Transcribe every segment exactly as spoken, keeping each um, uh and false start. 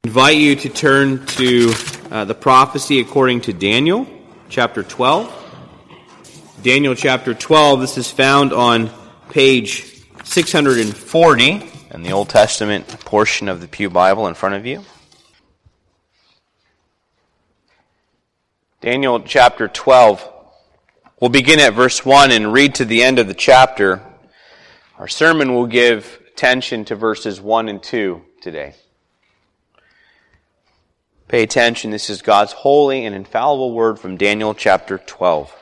invite you to turn to uh, the prophecy according to Daniel, chapter twelve. Daniel chapter twelve, this is found on page six hundred forty in the Old Testament portion of the Pew Bible in front of you. Daniel chapter twelve. We'll begin at verse one and read to the end of the chapter. Our sermon will give attention to verses one and two today. Pay attention, this is God's holy and infallible word from Daniel chapter twelve.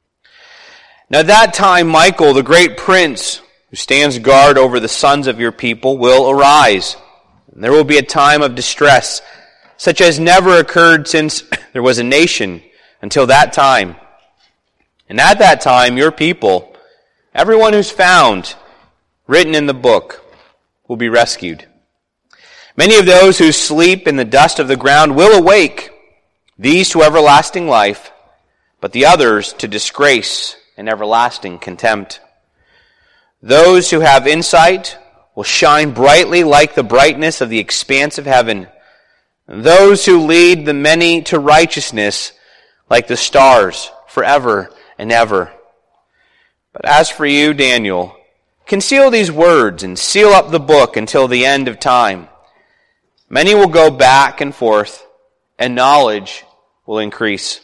Now at that time Michael, the great prince, who stands guard over the sons of your people, will arise. And there will be a time of distress, such as never occurred since there was a nation until that time. And at that time your people, everyone who's found written in the book, will be rescued. Many of those who sleep in the dust of the ground will awake, these to everlasting life, but the others to disgrace and everlasting contempt. Those who have insight will shine brightly like the brightness of the expanse of heaven. And those who lead the many to righteousness like the stars forever and ever. But as for you, Daniel, conceal these words and seal up the book until the end of time. Many will go back and forth, and knowledge will increase.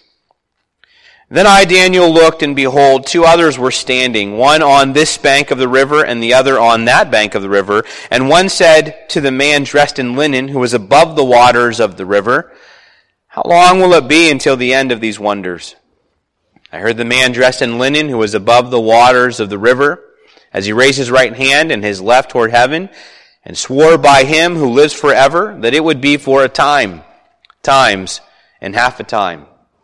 Then I, Daniel, looked, and behold, two others were standing, one on this bank of the river, and the other on that bank of the river. And one said to the man dressed in linen, who was above the waters of the river, "How long will it be until the end of these wonders?" I heard the man dressed in linen, who was above the waters of the river, as he raised his right hand and his left toward heaven, and swore by him who lives forever that it would be for a time, times, and half a time.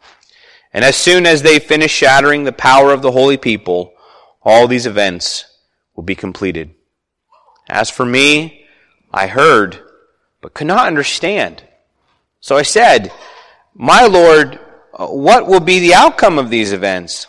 And as soon as they finish shattering the power of the holy people, all these events will be completed. As for me, I heard, but could not understand. So I said, "My Lord, what will be the outcome of these events?"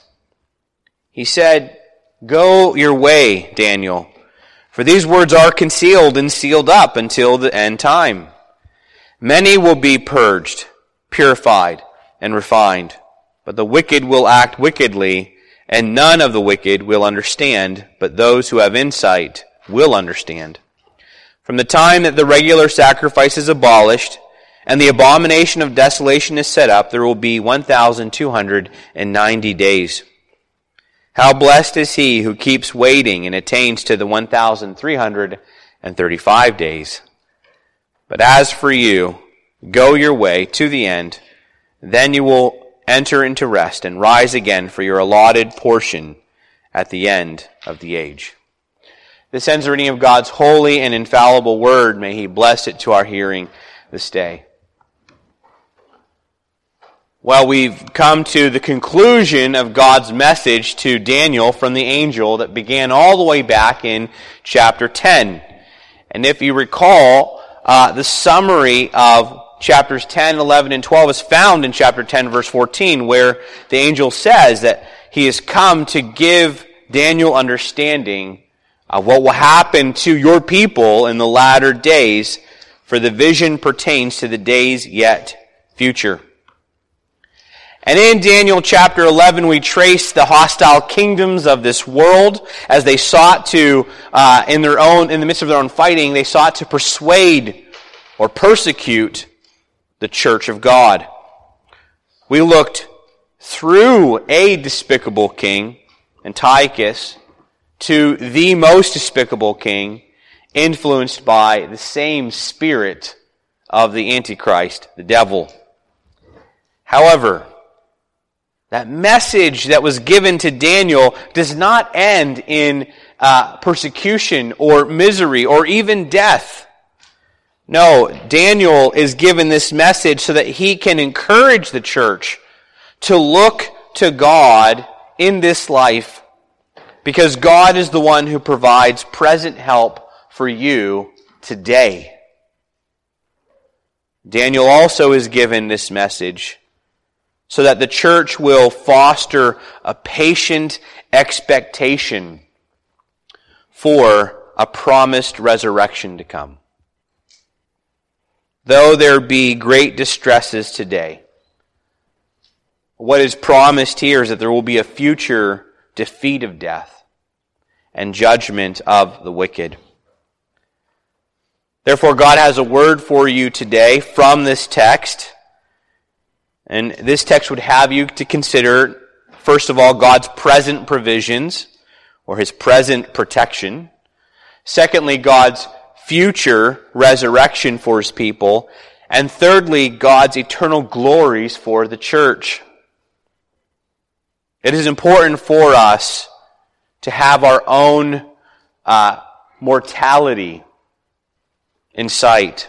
He said, "Go your way, Daniel, for these words are concealed and sealed up until the end time. Many will be purged, purified, and refined. But the wicked will act wickedly, and none of the wicked will understand, but those who have insight will understand. From the time that the regular sacrifice is abolished, and the abomination of desolation is set up, there will be one thousand two hundred ninety days. How blessed is he who keeps waiting and attains to the one thousand three hundred thirty-five days. But as for you, go your way to the end, then you will enter into rest and rise again for your allotted portion at the end of the age." This ends the reading of God's holy and infallible word. May he bless it to our hearing this day. Well, we've come to the conclusion of God's message to Daniel from the angel that began all the way back in chapter ten. And if you recall, uh, the summary of chapters ten, eleven, and twelve is found in chapter ten, verse fourteen, where the angel says that he has come to give Daniel understanding of what will happen to your people in the latter days, for the vision pertains to the days yet future. And in Daniel chapter eleven, we trace the hostile kingdoms of this world as they sought to, uh, in their own, in the midst of their own fighting, they sought to persuade or persecute the church of God. We looked through a despicable king, Antiochus, to the most despicable king, influenced by the same spirit of the Antichrist, the devil. However, that message that was given to Daniel does not end in uh, persecution or misery or even death. No, Daniel is given this message so that he can encourage the church to look to God in this life, because God is the one who provides present help for you today. Daniel also is given this message so that the church will foster a patient expectation for a promised resurrection to come. though there be great distresses today. What is promised here is that there will be a future defeat of death and judgment of the wicked. Therefore, God has a word for you today from this text. And this text would have you to consider, first of all, God's present provisions, or His present protection. Secondly, God's future resurrection for His people. And thirdly, God's eternal glories for the church. It is important for us to have our own uh, mortality in sight.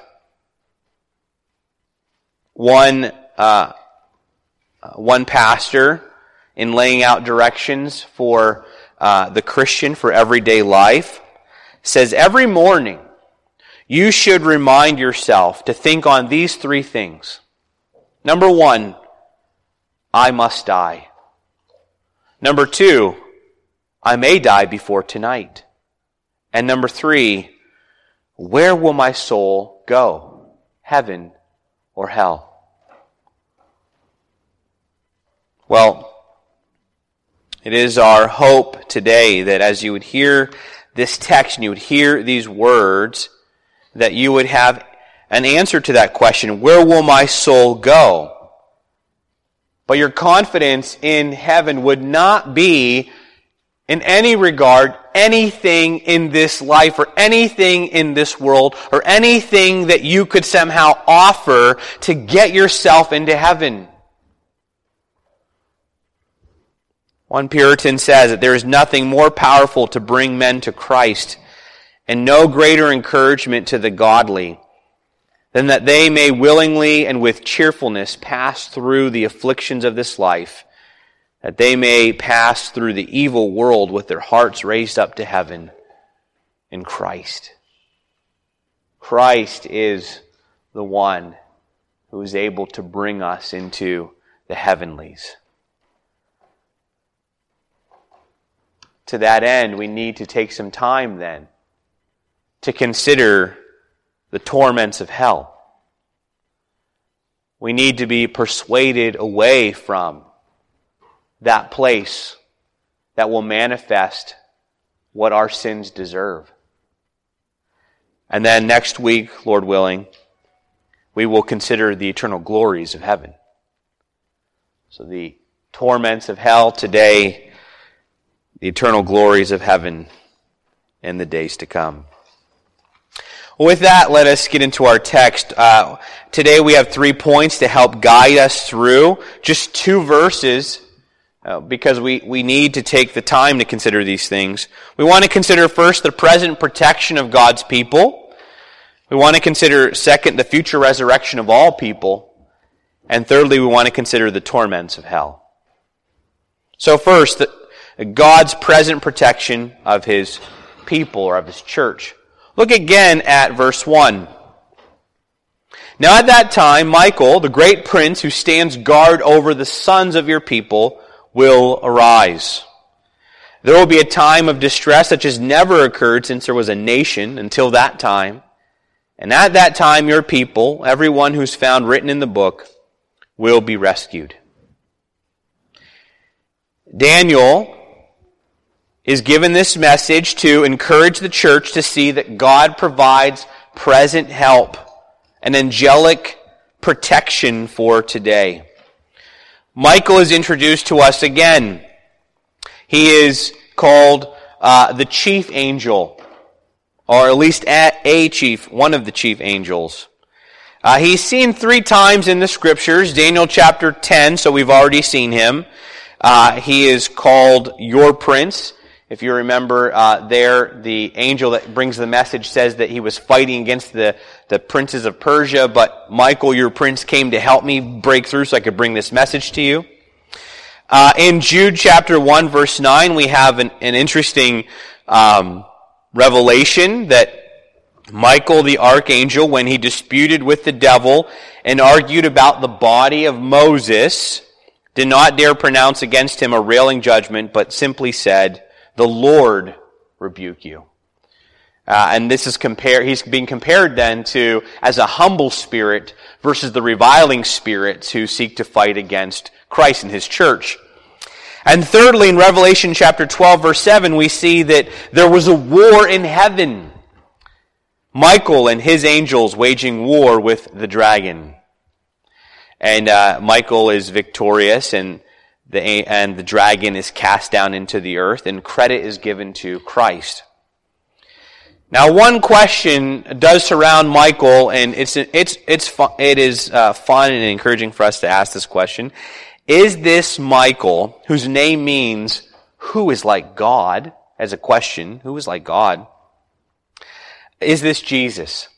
One, uh, one pastor, in laying out directions for uh, the Christian for everyday life, says every morning you should remind yourself to think on these three things. Number one, I must die. Number two, I may die before tonight. And number three, where will my soul go? Heaven or hell? Well, it is our hope today that as you would hear this text and you would hear these words, that you would have an answer to that question, where will my soul go? But your confidence in heaven would not be in any regard, anything in this life or anything in this world or anything that you could somehow offer to get yourself into heaven. One Puritan says that there is nothing more powerful to bring men to Christ and no greater encouragement to the godly than that they may willingly and with cheerfulness pass through the afflictions of this life, that they may pass through the evil world with their hearts raised up to heaven in Christ. Christ is the one who is able to bring us into the heavenlies. To that end, we need to take some time then to consider the torments of hell. We need to be persuaded away from that place that will manifest what our sins deserve. And then next week, Lord willing, we will consider the eternal glories of heaven. So the torments of hell today, the eternal glories of heaven in the days to come. With that, let us get into our text. Uh, today we have three points to help guide us through. Just two verses, uh, because we, we need to take the time to consider these things. We want to consider first the present protection of God's people. We want to consider second the future resurrection of all people. And thirdly, we want to consider the torments of hell. So first, the, God's present protection of His people or of His church. Look again at verse one. Now at that time, Michael, the great prince who stands guard over the sons of your people, will arise. There will be a time of distress such as never occurred since there was a nation until that time. And at that time, your people, everyone who's found written in the book, will be rescued. Daniel is given this message to encourage the church to see that God provides present help, an angelic protection for today. Chiel is introduced to us again. He is called uh, the chief angel, or at least a, a chief, one of the chief angels. Uh, he's seen three times in the scriptures. Daniel chapter ten, so we've already seen him. Uh, he is called your prince. If you remember uh, there, the angel that brings the message says that he was fighting against the, the princes of Persia, but Chiel, your prince, came to help me break through so I could bring this message to you. Uh, in Jude chapter one, verse nine, we have an, an interesting um, revelation that Michael the archangel, when he disputed with the devil and argued about the body of Moses, did not dare pronounce against him a railing judgment, but simply said, "The Lord rebuke you." Uh, and this is compare, he's being compared then to as a humble spirit versus the reviling spirits who seek to fight against Christ and his church. And thirdly, in Revelation chapter twelve, verse seven, we see that there was a war in heaven. Michael and his angels waging war with the dragon. And uh, Michael is victorious, and the, and the dragon is cast down into the earth, and credit is given to Christ. Now, one question does surround Michael, and it's it's it's fun, it is uh, fun and encouraging for us to ask this question: is this Michael, whose name means "who is like God"? As a question, who is like God? Is this Jesus?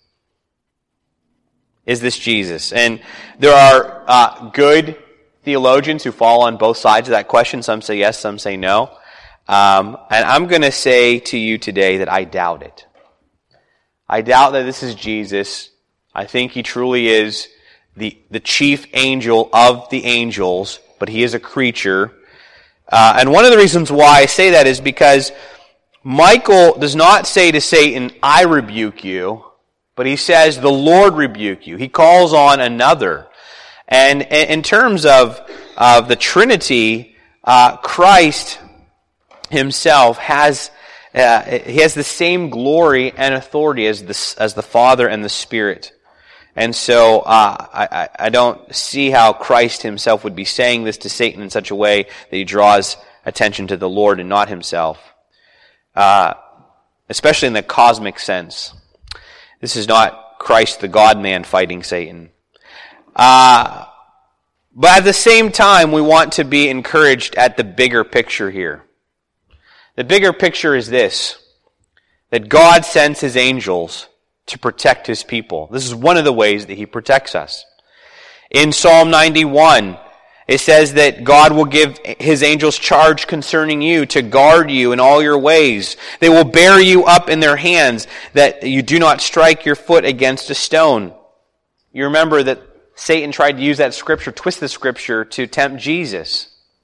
Is this Jesus? And there are uh, good theologians who fall on both sides of that question. Some say yes, some say no. Um, and I'm going to say to you today that I doubt it. I doubt that this is Jesus. I think he truly is the, the chief angel of the angels, but he is a creature. Uh, and one of the reasons why I say that is because Michael does not say to Satan, I rebuke you, but he says, the Lord rebuke you. He calls on another. And in terms of, of the Trinity, uh, Christ himself has Uh, he has the same glory and authority as the, as the Father and the Spirit. And so uh, I, I don't see how Christ himself would be saying this to Satan in such a way that he draws attention to the Lord and not himself. Uh, especially in the cosmic sense. This is not Christ the God-man fighting Satan. Uh, but at the same time, we want to be encouraged at the bigger picture here. The bigger picture is this, that God sends his angels to protect his people. This is one of the ways that he protects us. In Psalm ninety-one, it says that God will give his angels charge concerning you to guard you in all your ways. They will bear you up in their hands that you do not strike your foot against a stone. You remember that Satan tried to use that scripture, twist the scripture to tempt Jesus.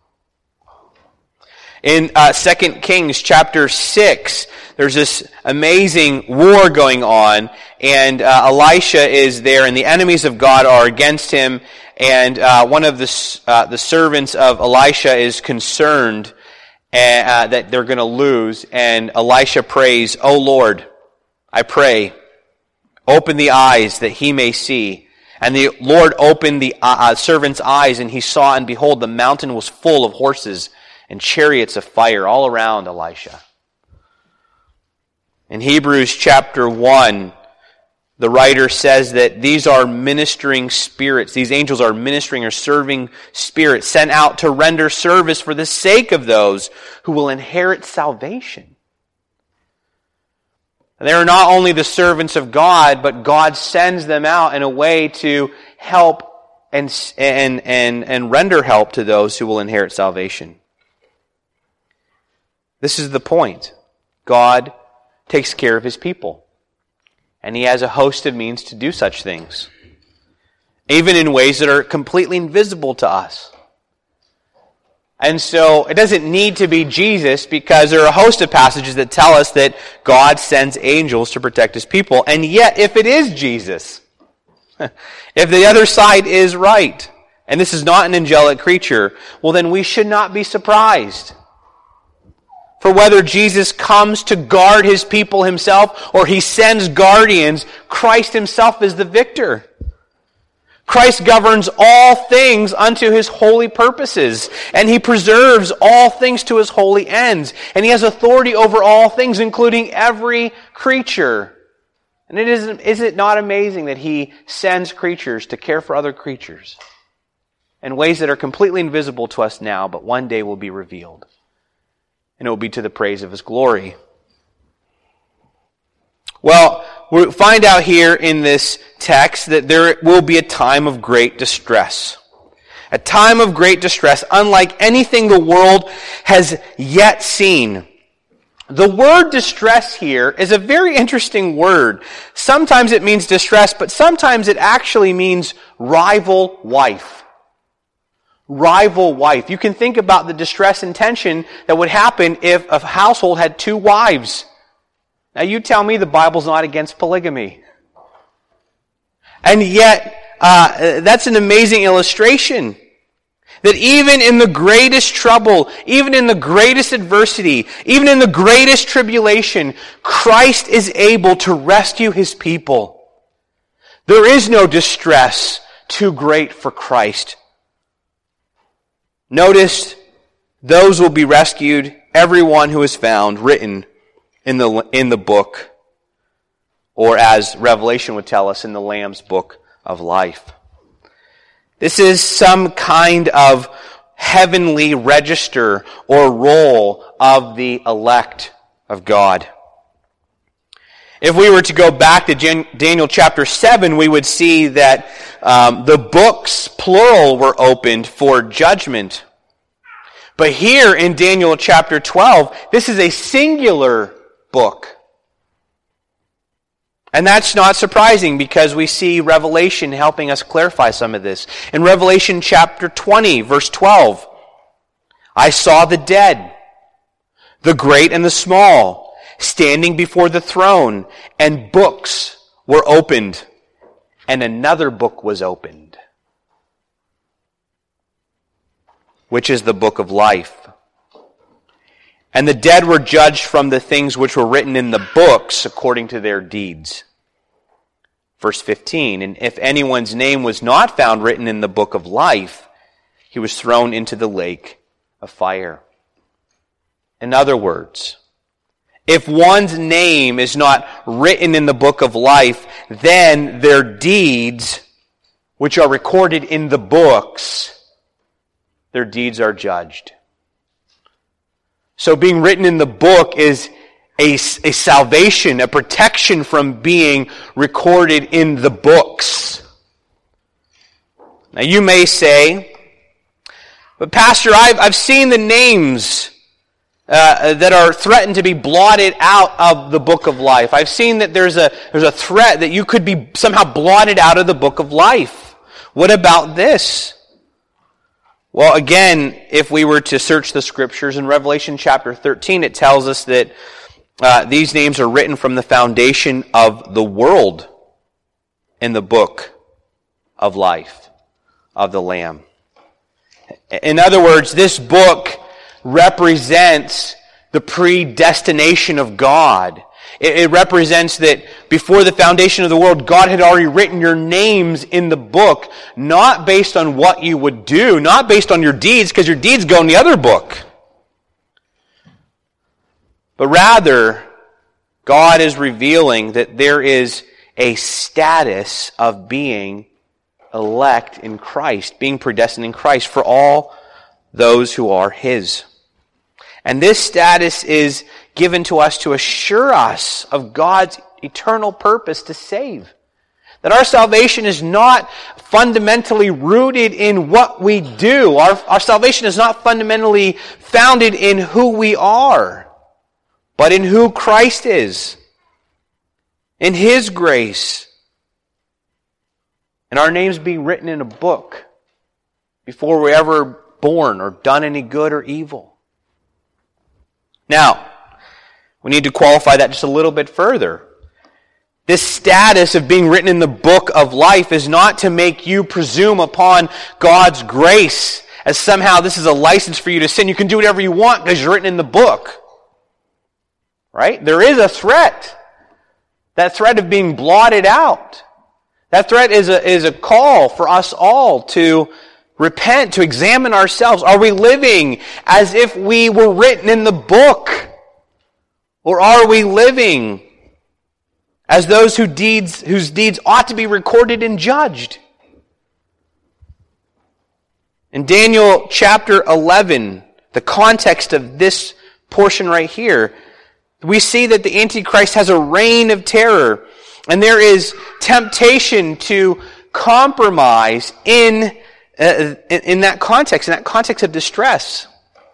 In uh, Second Kings chapter six, there's this amazing war going on, and uh, Elisha is there, and the enemies of God are against him, and uh, one of the uh, the servants of Elisha is concerned uh, that they're going to lose, and Elisha prays, "O Lord, I pray, open the eyes that he may see." And the Lord opened the uh, servant's eyes, and he saw, and behold, the mountain was full of horses and chariots of fire all around Elisha. In Hebrews chapter one, the writer says that these are ministering spirits. These angels are ministering or serving spirits sent out to render service for the sake of those who will inherit salvation. They are not only the servants of God, but God sends them out in a way to help and, and, and, and render help to those who will inherit salvation. This is the point. God takes care of his people. And he has a host of means to do such things. Even in ways that are completely invisible to us. And so it doesn't need to be Jesus, because there are a host of passages that tell us that God sends angels to protect his people. And yet, if it is Jesus, if the other side is right, and this is not an angelic creature, well then we should not be surprised. For whether Jesus comes to guard his people himself or he sends guardians, Christ himself is the victor. Christ governs all things unto his holy purposes, and he preserves all things to his holy ends, and he has authority over all things, including every creature. And it is, is it not amazing that he sends creatures to care for other creatures in ways that are completely invisible to us now, but one day will be revealed? And it will be to the praise of his glory. Well, we find out here in this text that there will be a time of great distress. A time of great distress, unlike anything the world has yet seen. The word distress here is a very interesting word. Sometimes it means distress, but sometimes it actually means rival wife. Rival wife. You can think about the distress and tension that would happen if a household had two wives. Now you tell me the Bible's not against polygamy. And yet, uh, that's an amazing illustration. That even in the greatest trouble, even in the greatest adversity, even in the greatest tribulation, Christ is able to rescue His people. There is no distress too great for Christ. Notice, those will be rescued, everyone who is found written in the, in the book, or as Revelation would tell us, in the Lamb's book of life. This is some kind of heavenly register or roll of the elect of God. If we were to go back to Daniel chapter seven, we would see that um, the books, plural, were opened for judgment. But here in Daniel chapter twelve, this is a singular book. And that's not surprising because we see Revelation helping us clarify some of this. In Revelation chapter twenty, verse twelve, I saw the dead, the great and the small, standing before the throne, and books were opened, and another book was opened, which is the book of life. And the dead were judged from the things which were written in the books according to their deeds. Verse fifteen, and if anyone's name was not found written in the book of life, he was thrown into the lake of fire. In other words, if one's name is not written in the book of life, then their deeds, which are recorded in the books, their deeds are judged. So being written in the book is a, a salvation, a protection from being recorded in the books. Now you may say, but Pastor, I've, I've seen the names uh, that are threatened to be blotted out of the book of life. I've seen that there's a, there's a threat that you could be somehow blotted out of the book of life. What about this? Well, again, if we were to search the Scriptures, in Revelation chapter thirteen, it tells us that uh, these names are written from the foundation of the world in the book of life of the Lamb. In other words, this book represents the predestination of God. It represents that before the foundation of the world, God had already written your names in the book, not based on what you would do, not based on your deeds, because your deeds go in the other book. But rather, God is revealing that there is a status of being elect in Christ, being predestined in Christ for all those who are His. And this status is given to us to assure us of God's eternal purpose to save. That our salvation is not fundamentally rooted in what we do. Our, our salvation is not fundamentally founded in who we are, but in who Christ is, in His grace, and our names being written in a book before we're ever born or done any good or evil. Now, we need to qualify that just a little bit further. This status of being written in the book of life is not to make you presume upon God's grace as somehow this is a license for you to sin. You can do whatever you want because you're written in the book. Right? There is a threat. That threat of being blotted out. That threat is a, is a call for us all to repent, to examine ourselves. Are we living as if we were written in the book? Or are we living as those whose deeds, whose deeds ought to be recorded and judged? In Daniel chapter eleven, the context of this portion right here, we see that the Antichrist has a reign of terror, and there is temptation to compromise in Uh, in, in that context, in that context of distress.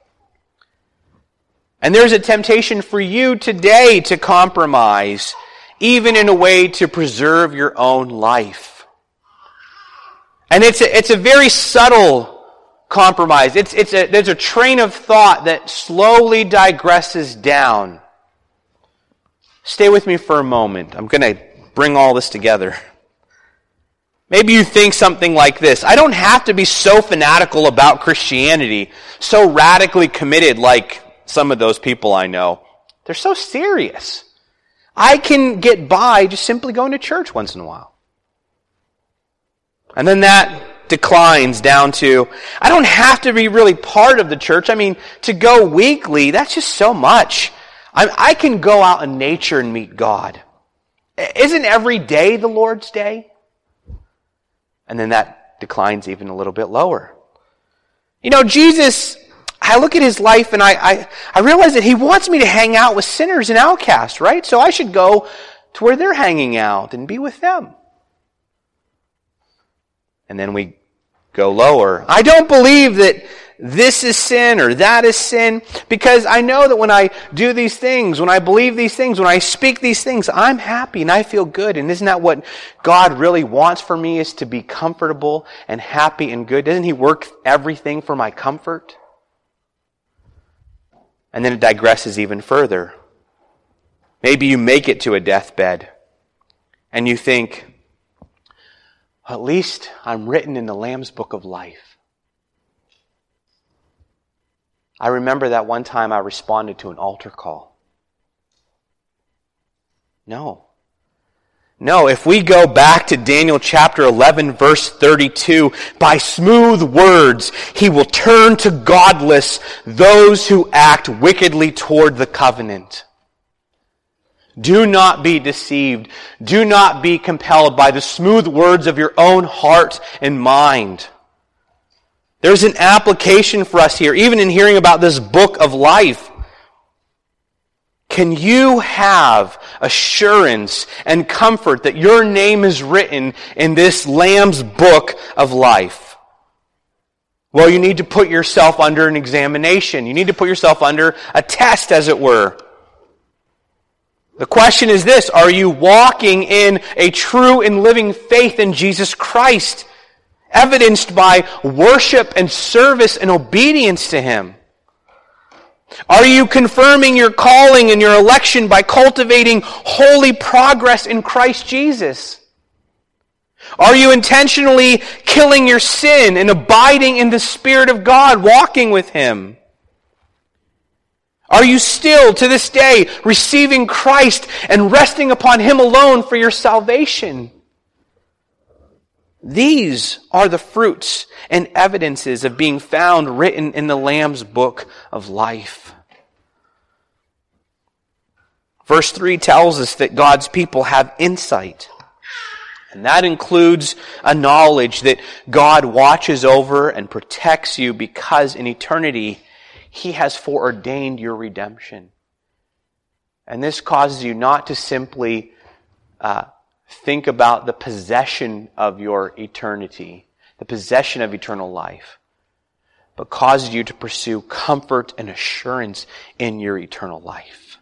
And there's a temptation for you today to compromise, even in a way to preserve your own life. And it's a, it's a very subtle compromise. It's, it's a, there's a train of thought that slowly digresses down. Stay with me for a moment. I'm going to bring all this together. Maybe you think something like this. I don't have to be so fanatical about Christianity, so radically committed like some of those people I know. They're so serious. I can get by just simply going to church once in a while. And then that declines down to, I don't have to be really part of the church. I mean, to go weekly, that's just so much. I, I can go out in nature and meet God. Isn't every day the Lord's day? And then that declines even a little bit lower. You know, Jesus, I look at his life and I, I, I realize that he wants me to hang out with sinners and outcasts, right? So I should go to where they're hanging out and be with them. And then we go lower. I don't believe that this is sin or that is sin, because I know that when I do these things, when I believe these things, when I speak these things, I'm happy and I feel good. And isn't that what God really wants for me, is to be comfortable and happy and good? Doesn't he work everything for my comfort? And then it digresses even further. Maybe you make it to a deathbed and you think, at least I'm written in the Lamb's Book of Life. I remember that one time I responded to an altar call. No. No, if we go back to Daniel chapter eleven, verse thirty-two, by smooth words he will turn to godless those who act wickedly toward the covenant. Do not be deceived. Do not be compelled by the smooth words of your own heart and mind. There's an application for us here, even in hearing about this book of life. Can you have assurance and comfort that your name is written in this Lamb's book of life? Well, you need to put yourself under an examination. You need to put yourself under a test, as it were. The question is this: are you walking in a true and living faith in Jesus Christ, evidenced by worship and service and obedience to Him? Are you confirming your calling and your election by cultivating holy progress in Christ Jesus? Are you intentionally killing your sin and abiding in the Spirit of God, walking with Him? Are you still, to this day, receiving Christ and resting upon Him alone for your salvation? These are the fruits and evidences of being found written in the Lamb's book of life. Verse three tells us that God's people have insight. And that includes a knowledge that God watches over and protects you because in eternity He has foreordained your redemption. And this causes you not to simply uh, think about the possession of your eternity, the possession of eternal life, but causes you to pursue comfort and assurance in your eternal life.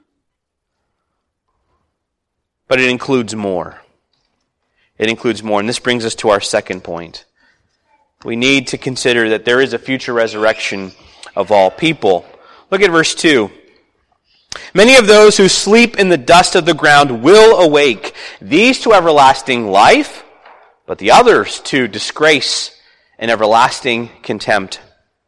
But it includes more. It includes more. And this brings us to our second point. We need to consider that there is a future resurrection of all people. Look at verse two. Many of those who sleep in the dust of the ground will awake, these to everlasting life, but the others to disgrace and everlasting contempt.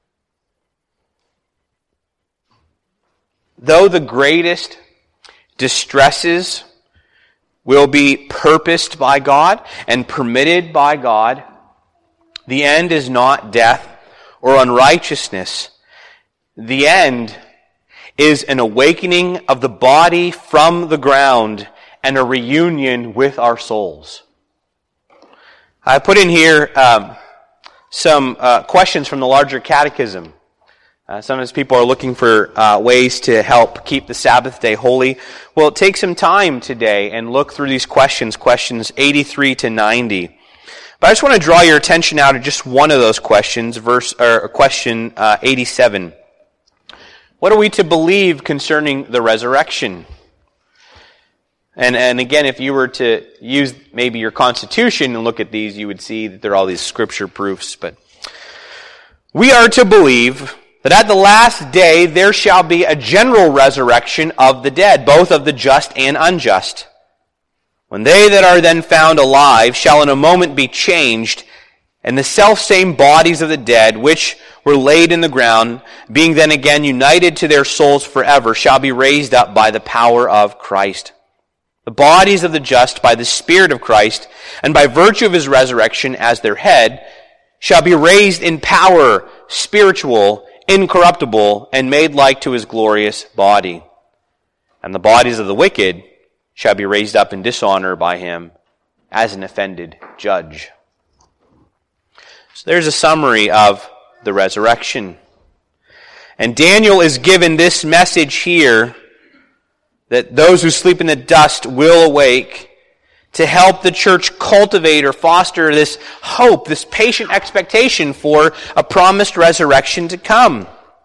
Though the greatest distresses will be purposed by God and permitted by God, the end is not death or unrighteousness. The end is an awakening of the body from the ground and a reunion with our souls. I put in here um, some uh, questions from the larger catechism. Uh, sometimes people are looking for uh, ways to help keep the Sabbath day holy. Well, take some time today and look through these questions, questions eighty-three to ninety. But I just want to draw your attention now to just one of those questions, verse or question uh, eighty-seven. What are we to believe concerning the resurrection? And and again, if you were to use maybe your constitution and look at these, you would see that there are all these scripture proofs. But we are to believe that at the last day there shall be a general resurrection of the dead, both of the just and unjust. When they that are then found alive shall in a moment be changed, and the selfsame bodies of the dead, which were laid in the ground, being then again united to their souls forever, shall be raised up by the power of Christ. The bodies of the just by the Spirit of Christ, and by virtue of his resurrection as their head, shall be raised in power, spiritual, incorruptible, and made like to his glorious body. And the bodies of the wicked shall be raised up in dishonor by him as an offended judge. So there's a summary of the resurrection. And Daniel is given this message here, that those who sleep in the dust will awake, to help the church cultivate or foster this hope, this patient expectation for a promised resurrection to come.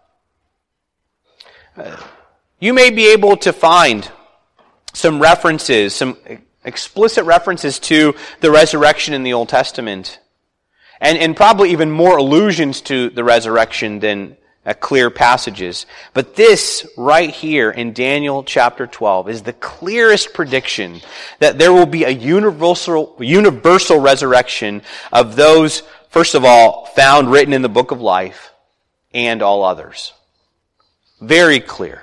Uh, you may be able to find some references, some explicit references to the resurrection in the Old Testament, and, and probably even more allusions to the resurrection than uh, clear passages. But this right here in Daniel chapter twelve is the clearest prediction that there will be a universal, universal resurrection of those, first of all, found written in the book of life, and all others. Very clear.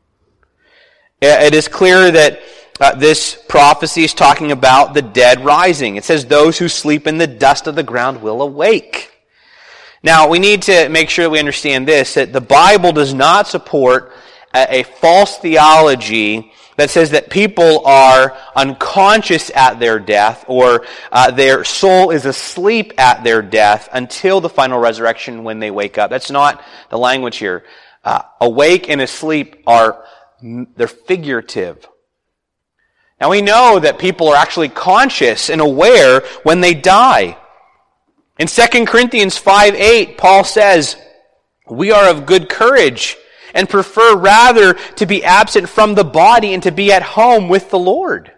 It is clear that uh, this prophecy is talking about the dead rising. It says, those who sleep in the dust of the ground will awake. Now, we need to make sure we understand this, that the Bible does not support a, a false theology that says that people are unconscious at their death, or uh, their soul is asleep at their death until the final resurrection when they wake up. That's not the language here. Uh, awake and asleep are, they're figurative. Now we know that people are actually conscious and aware when they die. In Second Corinthians five eight, Paul says, we are of good courage and prefer rather to be absent from the body and to be at home with the Lord.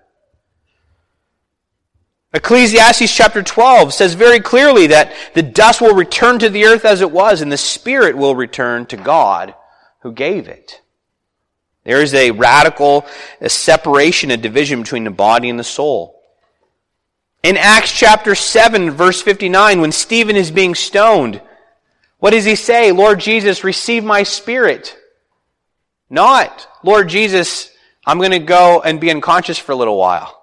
Ecclesiastes chapter twelve says very clearly that the dust will return to the earth as it was, and the spirit will return to God who gave it. There is a radical a separation, a division between the body and the soul. In Acts chapter seven, verse fifty-nine, when Stephen is being stoned, what does he say? Lord Jesus, receive my spirit. Not, Lord Jesus, I'm going to go and be unconscious for a little while.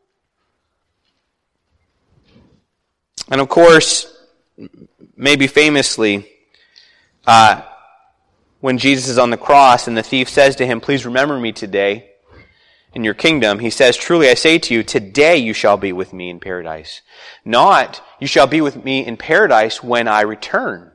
And of course, maybe famously, uh, when Jesus is on the cross and the thief says to him, please remember me today in your kingdom, he says, truly I say to you, today you shall be with me in paradise. Not, you shall be with me in paradise when I return.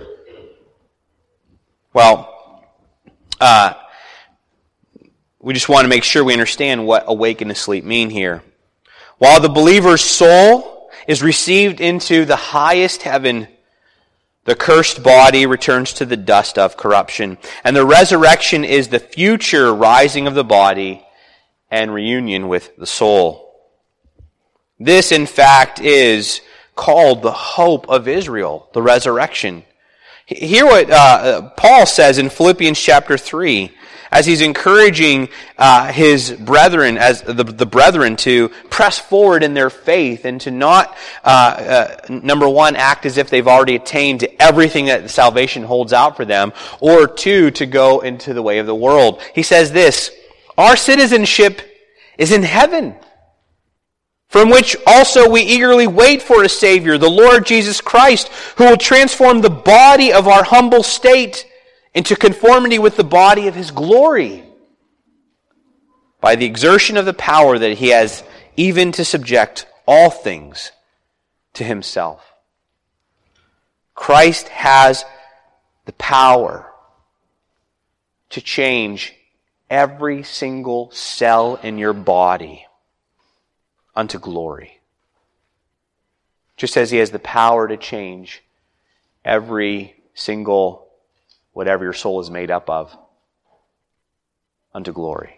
Well, uh, we just want to make sure we understand what awake and asleep mean here. While the believer's soul is received into the highest heaven, the cursed body returns to the dust of corruption. And the resurrection is the future rising of the body and reunion with the soul. This, in fact, is called the hope of Israel, the resurrection. Hear what uh, Paul says in Philippians chapter three, as he's encouraging uh, his brethren, as the, the brethren, to press forward in their faith and to not, uh, uh, number one, act as if they've already attained to everything that salvation holds out for them, or two, to go into the way of the world. He says this, our citizenship is in heaven, from which also we eagerly wait for a Savior, the Lord Jesus Christ, who will transform the body of our humble state into conformity with the body of His glory, by the exertion of the power that He has even to subject all things to Himself. Christ has the power to change every single cell in your body unto glory. Just as He has the power to change every single whatever your soul is made up of unto glory.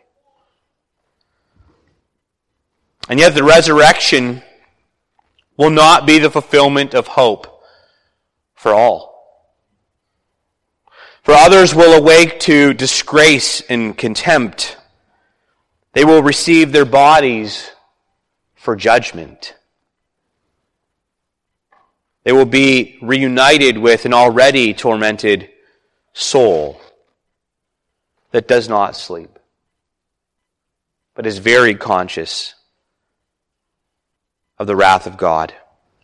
And yet the resurrection will not be the fulfillment of hope for all. For others will awake to disgrace and contempt. They will receive their bodies for judgment. They will be reunited with an already tormented soul that does not sleep, but is very conscious of the wrath of God.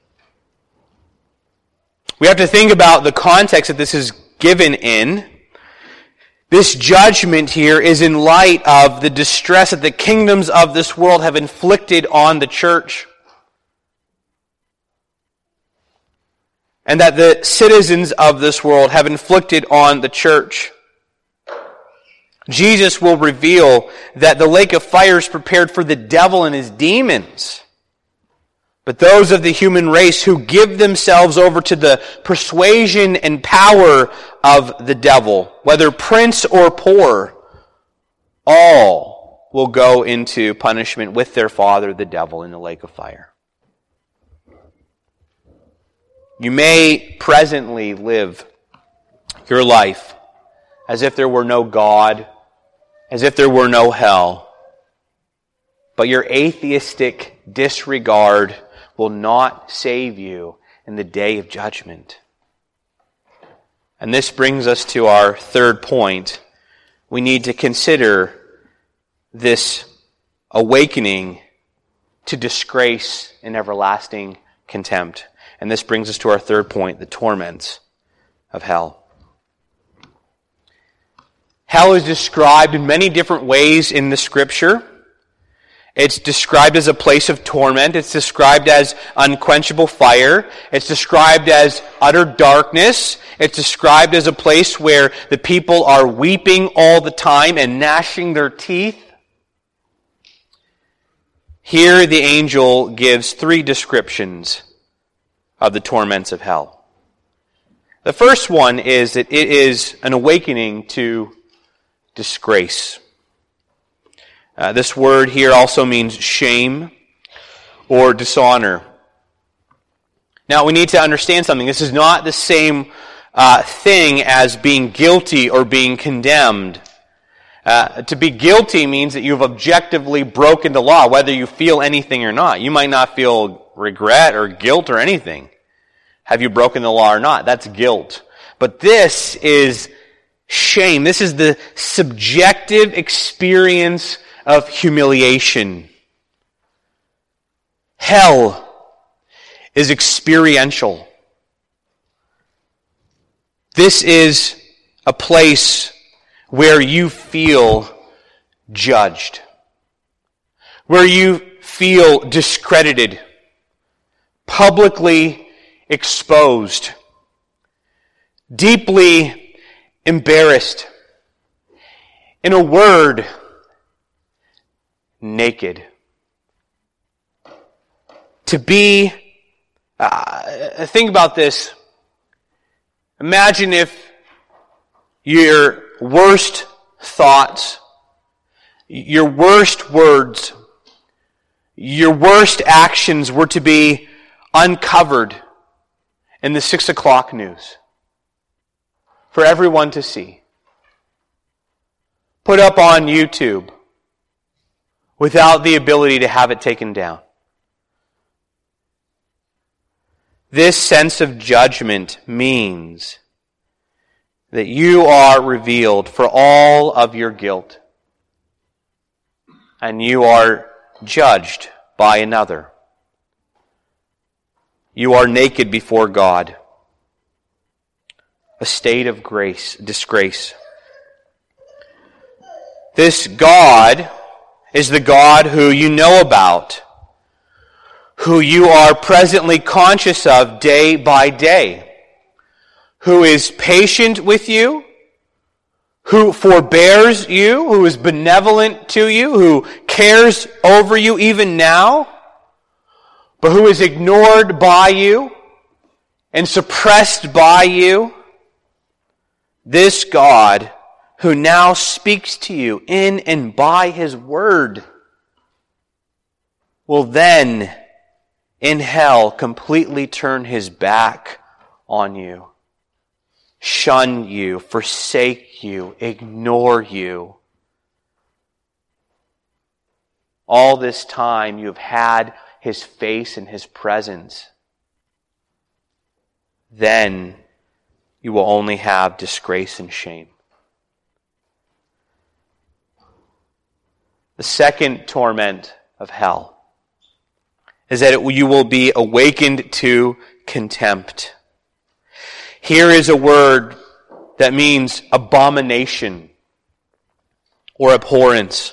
We have to think about the context that this is given in. This judgment here is in light of the distress that the kingdoms of this world have inflicted on the church, and that the citizens of this world have inflicted on the church. Jesus will reveal that the lake of fire is prepared for the devil and his demons. But those of the human race who give themselves over to the persuasion and power of the devil, whether prince or poor, all will go into punishment with their father, the devil, in the lake of fire. You may presently live your life as if there were no God, as if there were no hell, but your atheistic disregard will not save you in the day of judgment. And this brings us to our third point. We need to consider this awakening to disgrace and everlasting contempt. And this brings us to our third point, the torments of hell. Hell is described in many different ways in the Scripture. It's described as a place of torment. It's described as unquenchable fire. It's described as utter darkness. It's described as a place where the people are weeping all the time and gnashing their teeth. Here the angel gives three descriptions of the torments of hell. The first one is that it is an awakening to disgrace. Uh, this word here also means shame or dishonor. Now, we need to understand something. This is not the same uh, thing as being guilty or being condemned. Uh, to be guilty means that you've objectively broken the law, whether you feel anything or not. You might not feel regret or guilt or anything. Have you broken the law or not? That's guilt. But this is shame. This is the subjective experience of humiliation. Hell is experiential. This is a place where you feel judged, where you feel discredited, publicly exposed, deeply embarrassed. In a word, naked. To be, uh, think about this. Imagine if your worst thoughts, your worst words, your worst actions were to be uncovered in the six o'clock news for everyone to see. Put up on YouTube without the ability to have it taken down. This sense of judgment means that you are revealed for all of your guilt, and you are judged by another. You are naked before God. A state of grace, disgrace. This God is the God who you know about, who you are presently conscious of day by day, who is patient with you, who forbears you, who is benevolent to you, who cares over you even now, but who is ignored by you and suppressed by you. This God who now speaks to you in and by His Word will then, in hell, completely turn His back on you shun you, forsake you, ignore you. All this time you have had His face and His presence. Then you will only have disgrace and shame. The second torment of hell is that it, you will be awakened to contempt. Here is a word that means abomination or abhorrence.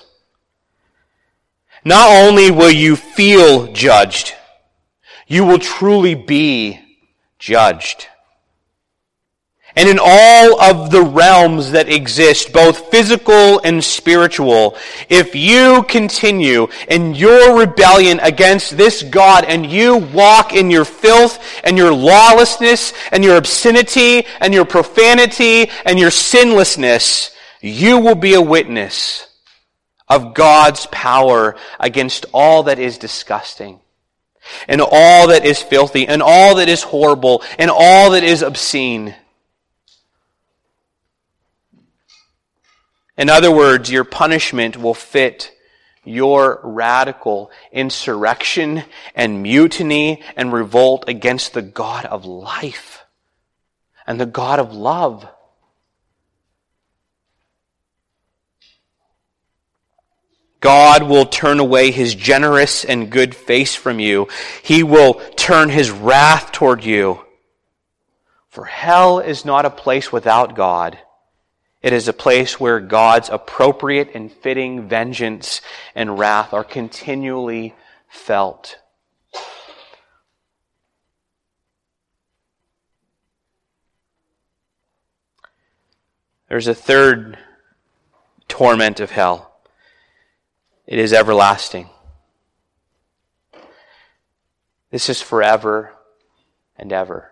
Not only will you feel judged, you will truly be judged. And in all of the realms that exist, both physical and spiritual, if you continue in your rebellion against this God and you walk in your filth and your lawlessness and your obscenity and your profanity and your sinlessness, you will be a witness of God's power against all that is disgusting and all that is filthy and all that is horrible and all that is obscene. In other words, your punishment will fit your radical insurrection and mutiny and revolt against the God of life and the God of love. God will turn away His generous and good face from you. He will turn His wrath toward you. For hell is not a place without God. It is a place where God's appropriate and fitting vengeance and wrath are continually felt. There's a third torment of hell. It is everlasting. This is forever and ever.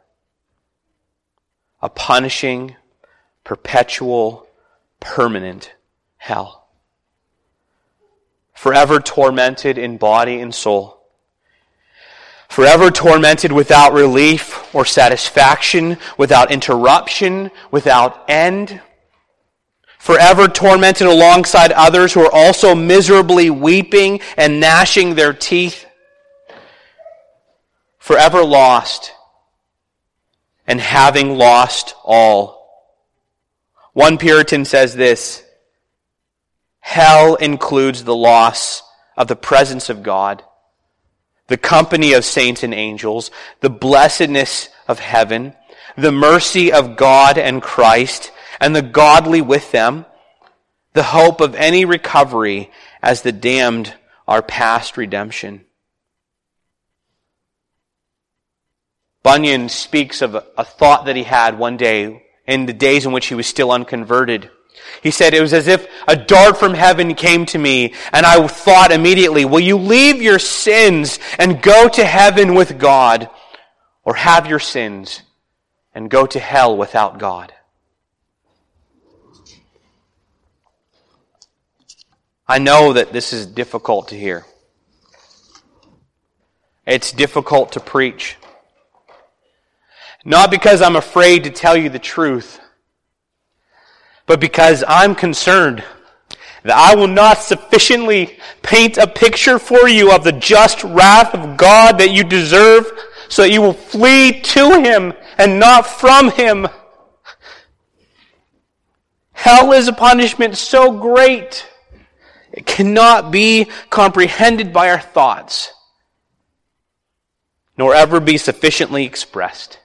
A punishing, perpetual, permanent hell. Forever tormented in body and soul. Forever tormented without relief or satisfaction, without interruption, without end. Forever tormented alongside others who are also miserably weeping and gnashing their teeth. Forever lost and having lost all. One Puritan says this: hell includes the loss of the presence of God, the company of saints and angels, the blessedness of heaven, the mercy of God and Christ, and the godly with them, the hope of any recovery as the damned are past redemption. Bunyan speaks of a thought that he had one day in the days in which he was still unconverted. He said, it was as if a dart from heaven came to me, and I thought immediately, will you leave your sins and go to heaven with God, or have your sins and go to hell without God? I know that this is difficult to hear. It's difficult to preach. Not because I'm afraid to tell you the truth, but because I'm concerned that I will not sufficiently paint a picture for you of the just wrath of God that you deserve, so that you will flee to Him and not from Him. Hell is a punishment so great, it cannot be comprehended by our thoughts, nor ever be sufficiently expressed.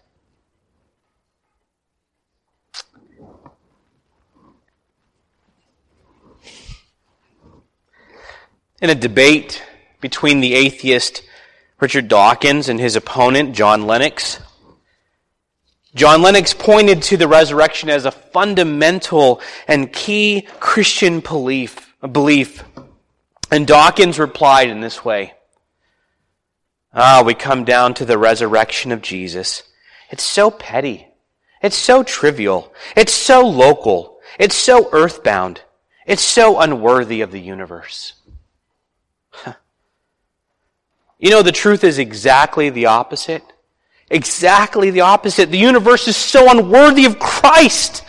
In a debate between the atheist Richard Dawkins and his opponent John Lennox, John Lennox pointed to the resurrection as a fundamental and key Christian belief. belief. And Dawkins replied in this way: Ah, we come down to the resurrection of Jesus. It's so petty. It's so trivial. It's so local. It's so earthbound. It's so unworthy of the universe. You know, the truth is exactly the opposite. Exactly the opposite. The universe is so unworthy of Christ.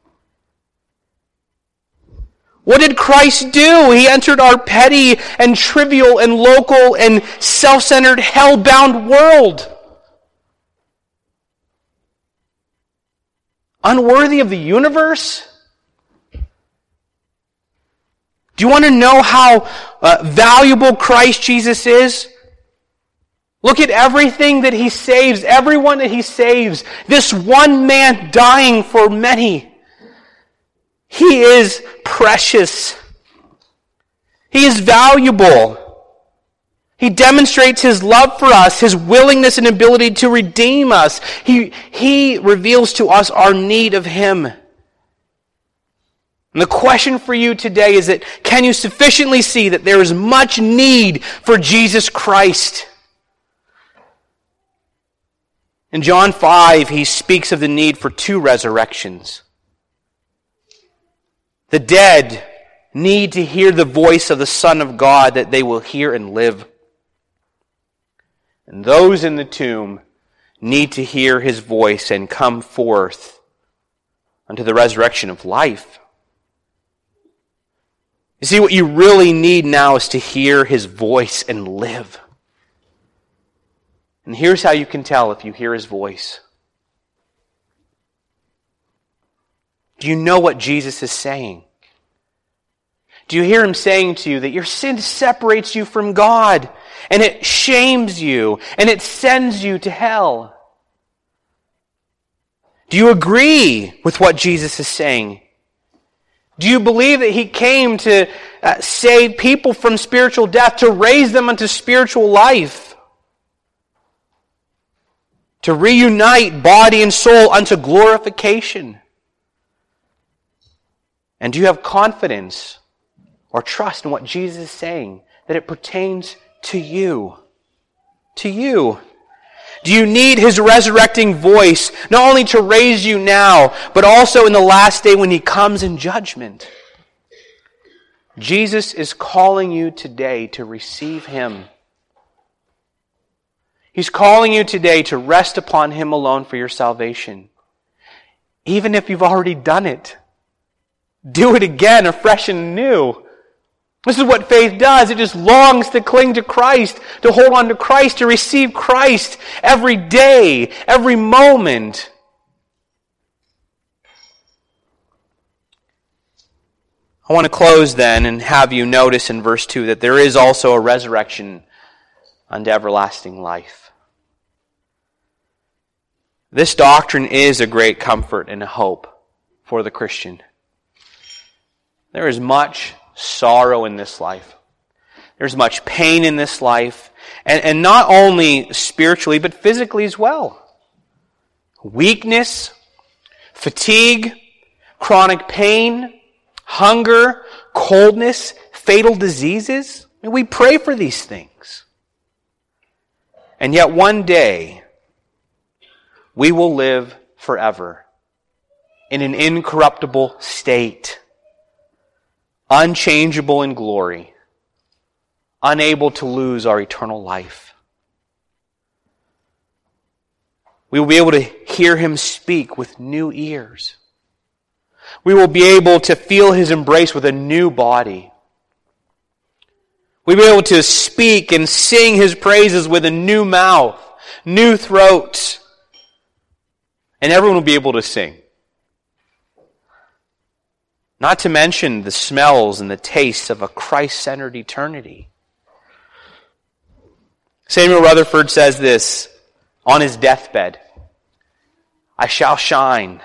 What did Christ do? He entered our petty and trivial and local and self-centered, hell-bound world. Unworthy of the universe? Do you want to know how uh, valuable Christ Jesus is? Look at everything that He saves, everyone that He saves. This one man dying for many. He is precious. He is valuable. He demonstrates His love for us, His willingness and ability to redeem us. He, he reveals to us our need of Him. And the question for you today is that, can you sufficiently see that there is much need for Jesus Christ? In John five, he speaks of the need for two resurrections. The dead need to hear the voice of the Son of God that they will hear and live. And those in the tomb need to hear His voice and come forth unto the resurrection of life. You see, what you really need now is to hear His voice and live. And here's how you can tell if you hear His voice. Do you know what Jesus is saying? Do you hear Him saying to you that your sin separates you from God, and it shames you, and it sends you to hell? Do you agree with what Jesus is saying? Do you believe that He came to uh, save people from spiritual death, to raise them unto spiritual life? To reunite body and soul unto glorification? And do you have confidence or trust in what Jesus is saying, that it pertains to you? To you. Do you need His resurrecting voice, not only to raise you now, but also in the last day when He comes in judgment? Jesus is calling you today to receive Him. He's calling you today to rest upon Him alone for your salvation. Even if you've already done it. Do it again, afresh and new. This is what faith does. It just longs to cling to Christ, to hold on to Christ, to receive Christ every day, every moment. I want to close then and have you notice in verse two that there is also a resurrection unto everlasting life. This doctrine is a great comfort and a hope for the Christian. There is much sorrow in this life. There's much pain in this life, and, and not only spiritually, but physically as well. Weakness, fatigue, chronic pain, hunger, coldness, fatal diseases. And we pray for these things. And yet one day, we will live forever in an incorruptible state, unchangeable in glory, unable to lose our eternal life. We will be able to hear Him speak with new ears. We will be able to feel His embrace with a new body. We'll be able to speak and sing His praises with a new mouth, new throat, and everyone will be able to sing. Not to mention the smells and the tastes of a Christ-centered eternity. Samuel Rutherford says this on his deathbed: I shall shine.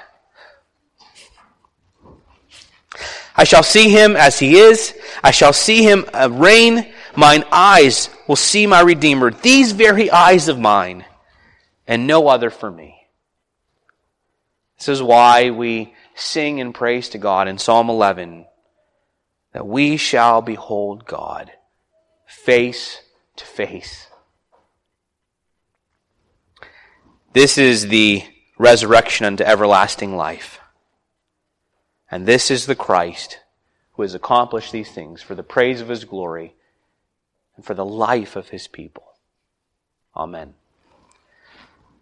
I shall see Him as He is. I shall see Him reign. Mine eyes will see my Redeemer. These very eyes of mine, and no other for me. This is why we sing and praise to God in Psalm eleven, that we shall behold God face to face. This is the resurrection unto everlasting life. And this is the Christ who has accomplished these things for the praise of His glory and for the life of His people. Amen.